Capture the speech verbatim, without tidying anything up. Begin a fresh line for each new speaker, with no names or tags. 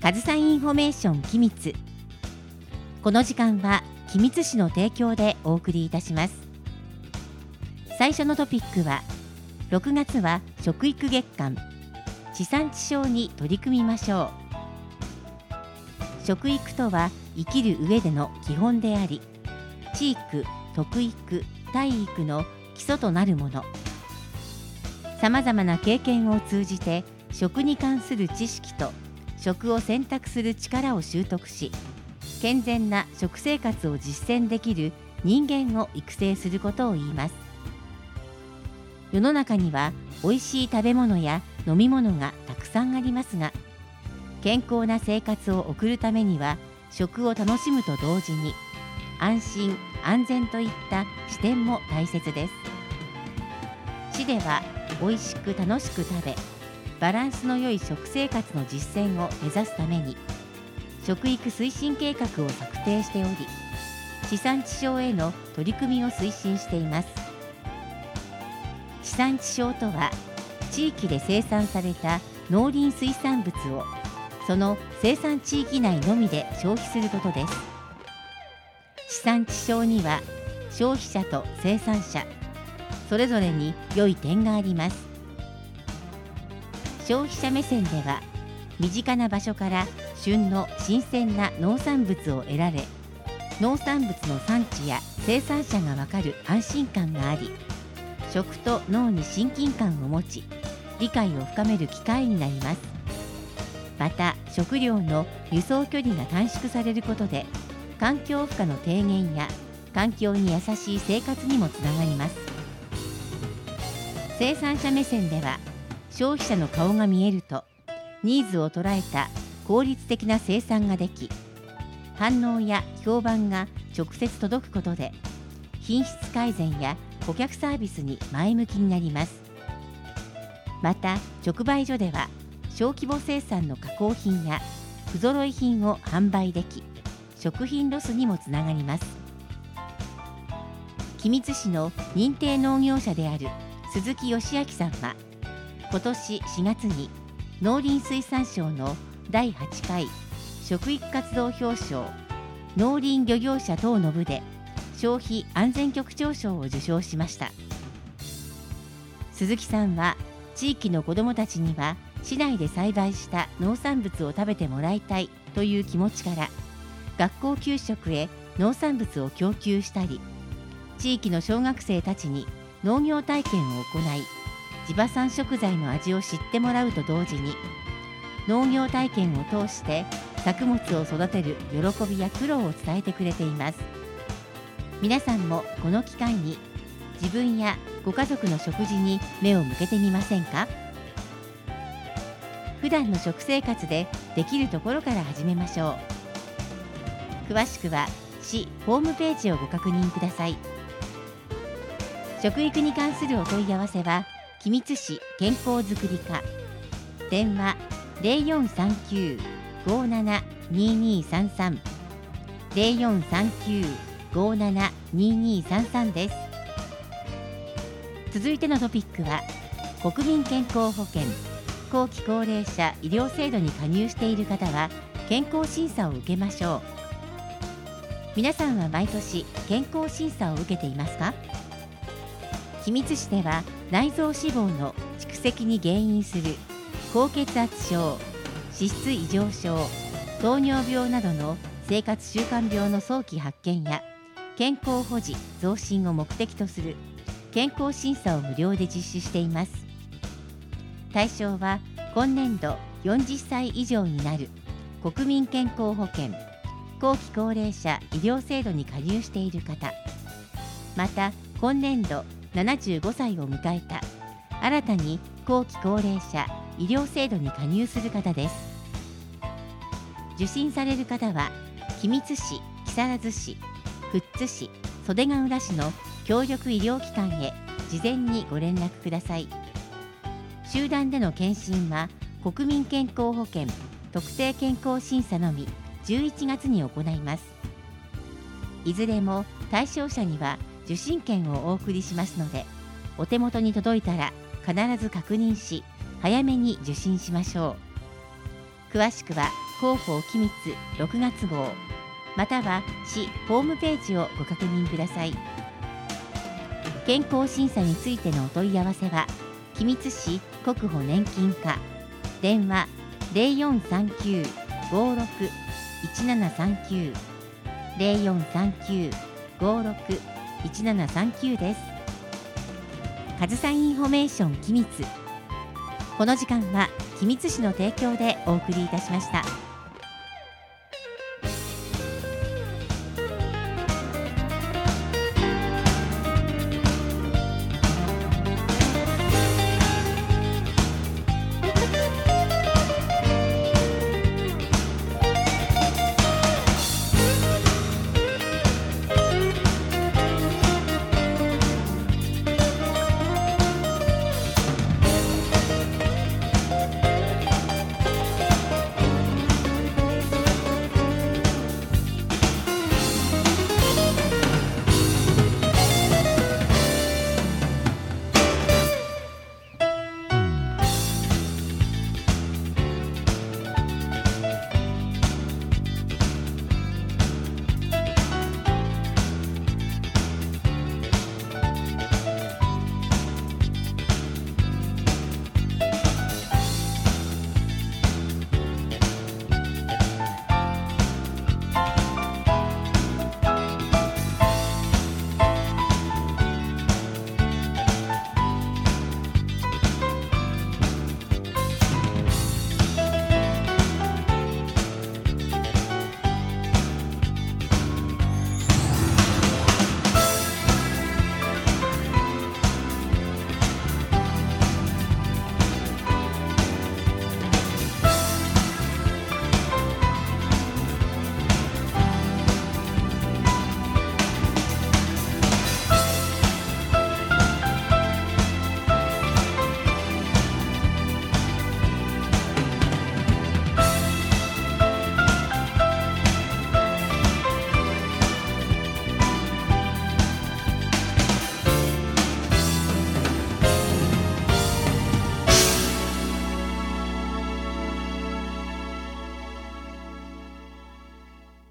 かずさインフォメーション機密。この時間は君津市の提供でお送りいたします。最初のトピックは、ろくがつは食育月間、地産地消に取り組みましょう。食育とは生きる上での基本であり、地育、徳育、体育の基礎となるもの。さまざまな経験を通じて食に関する知識と食を選択する力を習得し、健全な食生活を実践できる人間を育成することを言います。世の中にはおいしい食べ物や飲み物がたくさんありますが、健康な生活を送るためには食を楽しむと同時に安心安全といった視点も大切です。市ではおいしく楽しく食べ、バランスの良い食生活の実践を目指すために食育推進計画を策定しており、地産地消への取り組みを推進しています。地産地消とは、地域で生産された農林水産物をその生産地域内のみで消費することです。地産地消には消費者と生産者それぞれに良い点があります。消費者目線では、身近な場所から旬の新鮮な農産物を得られ、農産物の産地や生産者がわかる安心感があり、食と農に親近感を持ち、理解を深める機会になります。また、食料の輸送距離が短縮されることで、環境負荷の低減や環境に優しい生活にもつながります。生産者目線では、消費者の顔が見えるとニーズを捉えた効率的な生産ができ、反応や評判が直接届くことで品質改善や顧客サービスに前向きになります。また、直売所では小規模生産の加工品や不揃い品を販売でき、食品ロスにもつながります。君津市の認定農業者である鈴木義明さんは、今年しがつに農林水産省のだいはちかい食育活動表彰農林漁業者等の部で消費安全局長賞を受賞しました。鈴木さんは、地域の子どもたちには市内で栽培した農産物を食べてもらいたいという気持ちから、学校給食へ農産物を供給したり、地域の小学生たちに農業体験を行い、地場産食材の味を知ってもらうと同時に、農業体験を通して作物を育てる喜びや苦労を伝えてくれています。皆さんもこの機会に自分やご家族の食事に目を向けてみませんか？普段の食生活でできるところから始めましょう。詳しくは市ホームページをご確認ください。食育に関するお問い合わせは、君津市健康づくり課、電話 ゼロよんさんきゅう ごーなな にーにーさんさん ゼロよんさんきゅう ごーなな にーにーさんさん です。続いてのトピックは、国民健康保険後期高齢者医療制度に加入している方は健康審査を受けましょう。皆さんは毎年健康審査を受けていますか？君津市では、内臓脂肪の蓄積に原因する高血圧症、脂質異常症、糖尿病などの生活習慣病の早期発見や健康保持増進を目的とする健康審査を無料で実施しています。対象は、今年度よんじゅっさい以上になる国民健康保険後期高齢者医療制度に加入している方、また今年度ななじゅうごさいを迎えた新たに後期高齢者医療制度に加入する方です。受診される方は、君津市、木更津市、富津市、袖ケ浦市の協力医療機関へ事前にご連絡ください。集団での検診は、国民健康保険特定健康審査のみじゅういちがつに行います。いずれも対象者には受診券をお送りしますので、お手元に届いたら必ず確認し、早めに受診しましょう。詳しくは広報機密ろくがつ号または市ホームページをご確認ください。健康審査についてのお問い合わせは君津市国保年金課電話 ゼロよんさんきゅう ごろく いちななさんきゅう ゼロよんさんきゅう ごろく いちななさんきゅうです。かずさインフォメーション君津、この時間は君津市の提供でお送りいたしました。